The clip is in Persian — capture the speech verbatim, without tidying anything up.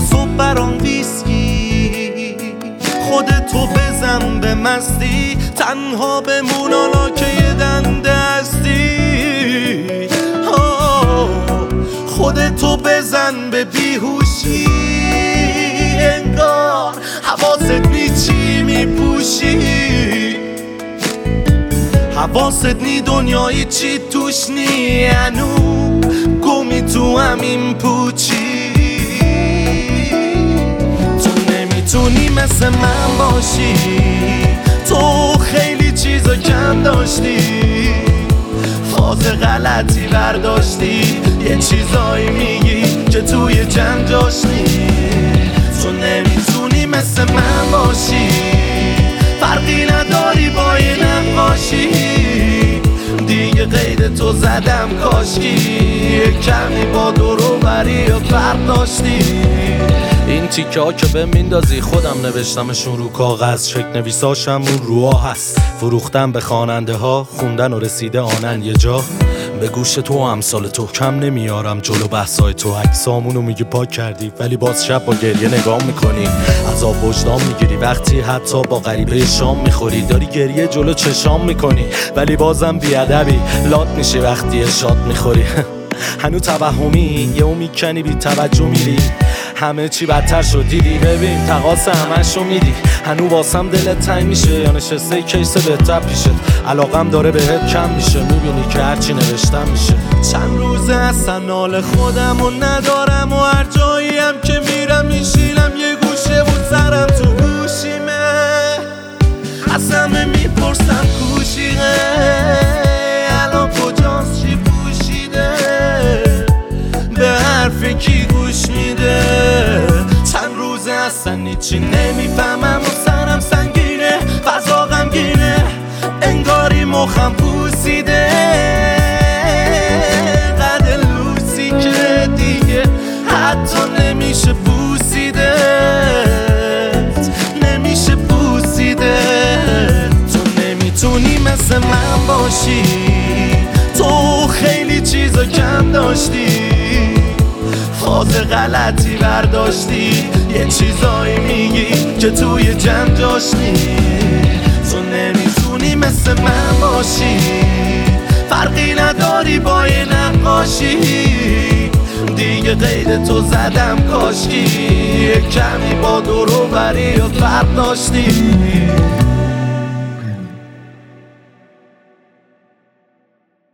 تا صبح برام ویسکی. خودتو بزن به مستی، تنها بمون حالا که یه دنده هستی. خودتو بزن به بیهوشی، انگار حواست نی چی میپوشی. حواست نی دنیای چی توش نی، هنو گمی تو همین پوچی. تو نمیتونی مثل من باشی، تو خیلی چیزا کم داشتی، فاز غلطی برداشتی، یه چیزایی میگی که توی جمع جاش نی. تو نمیتونی مثل من باشی، فرقی نداری با یه نقاشی. دیگه قید تو زدم کاشکی، یه کمی با دورو بری یا فرق داشتی. این تیکه ها که به میندازی خودم نوشتمشون رو کاغذ، شک نویساشم اون روها هست. فروختم به خواننده ها، خوندن و رسیده آنن یه جا. به گوش تو و امثال تو کم نمیارم جلو بحثای تو. عکسامونو میگی پاک کردی ولی باز شب با گریه نگاه میکنی. عذاب وجدان میگیری وقتی حتی با غریبه شام میخوری. داری گریه جلو چشام میکنی ولی بازم بیادبی لات میشی وقتی شاد میخوری. هنو توهمی یهو میکنی بی توجه میری، همه چی بدتر شد دیدی. ببین تقاس همشو میدی، هنو واسم دلت تنگ میشه یا نشسته کیسه بهتر پیشت. علاقم داره بهت کم میشه، میبینی که هرچی نوشتم میشه. چند روزه اصلا حال خودم و ندارم و هر جاییم که میرم میشینم یه گوشه بود سرم تو گوشیمه. از همه میپرسم کوشیقه الان کجاست چی پوشیده، به حرف کی گوش میده. چند روزه اصلا هیچی نمیفهمم و سرم سنگینه، فضا غمگینه، انگاری مخم پوسیده. قد لوسی که دیگه حتی نمیشه بوسیده، نمیشه بوسیده. تو نمیتونی مثل من باشی، تو خیلی چیزا کم داشتی، فاز غلطی برداشتی، یه چیزایی میگی که توی جمع جاش نی. تو نمیتونی مثل من باشی، فرقی نداری با یه نقاشی. دیگه قید تو زدم کاشکی، یه کمی با دورو بری و فرق داشتی.